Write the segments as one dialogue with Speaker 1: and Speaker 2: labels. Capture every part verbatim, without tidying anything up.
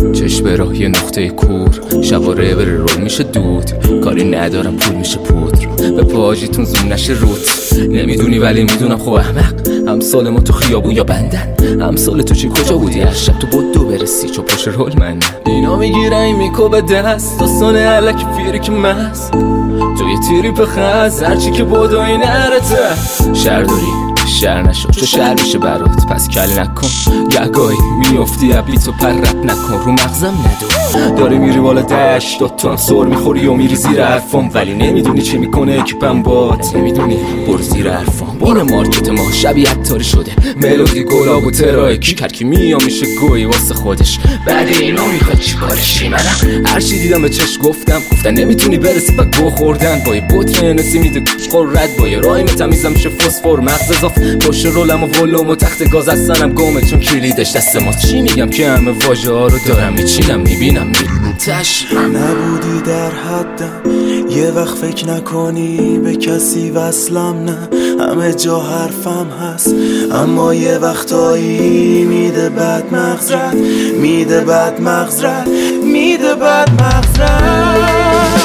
Speaker 1: چشم راه یه نقطه کور، شواره بره رول میشه دود. کاری ندارم پول میشه پودر، به پاجیتون زوم نشه روت. نمیدونی ولی میدونم خوب احمق، همسال ما تو خیابون یا بندن. همسال تو چی کجا بودی هر شب تو بود دو برسی چو پشت رول من. اینا میگیرن این میکو به دست، داستان علک فیری که مست. تو یه تیری به خز هرچی که بودو این نرته. شهر داری شهر نشو چو شهر میشه برات، پس کل نکن. گهگاهی میافتی ابی تو پر رپ نکن، رو مغزم ندو. داری میری بالا دشت داد تو هم سر میخوری و میری زیر حرفام، ولی نمیدونی چی میکنه اکیپم بات. نمیدونی برو زیر حرفام. این مارکت ما شبیه عطاری شده، ملودی گلاب و ترای کی کرکی میا میشه گوی واسه خودش. بعد اینو میخواد چی کارشی منم؟ هرچی دیدم به چش گفتم گفتن نمیتونی برسی و گو خوردن. با یه بطر نسی میده قررت، با یه رایم تمیزم شه فسفر مغز اضاف. پشت رولم و ولوم و تخت گاز هستنم گامه چون کلیدش دست ما. چی میگم که همه واژه ها رو دارم میچینم میبینم میتش.
Speaker 2: نبودی در حدم یه وقت فکر نکنی به کسی وصلم، نه همه جا حرفم هست اما یه وقتایی میده بد مغزرت، میده بد مغزرت، میده بد مغزرت.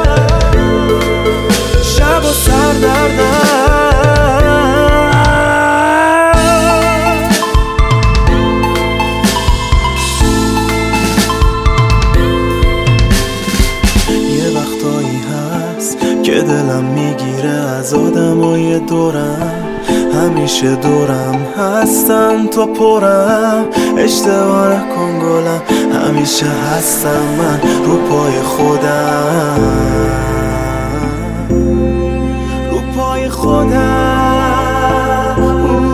Speaker 2: شب و سر دردم که دلم میگیره از آدمای دورم. همیشه دورم هستم تا پرم، اشتباه نکن گلم، همیشه هستم من رو پای خودم، رو پای خودم.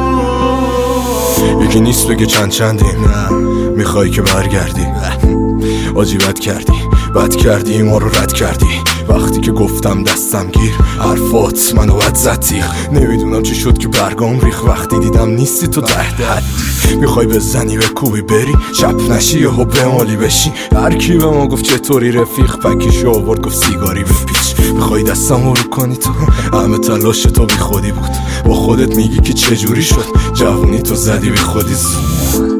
Speaker 3: یکی نیست بگه چند چندیم، نه میخوای که برگردی. آجی بد کردی بد کردی ما رو رد کردی. وقتی که گفتم دستم گیر حرفات منو بد زد تیغ. نمیدونم چی شد که برگام ریخ وقتی دیدم نیستی تو ده ده. میخوای بزنی به کوبی بری چپ نشی یه ها بمالی بشی. هر کی به ما گفت چطوری رفیق پکیشو آورد گفت سیگاری بپیچ. میخوای دستم رو کنی تو همه تلاش تو بی خودی بود. با خودت میگی که چجوری شد جوونی تو زدی بی خودی.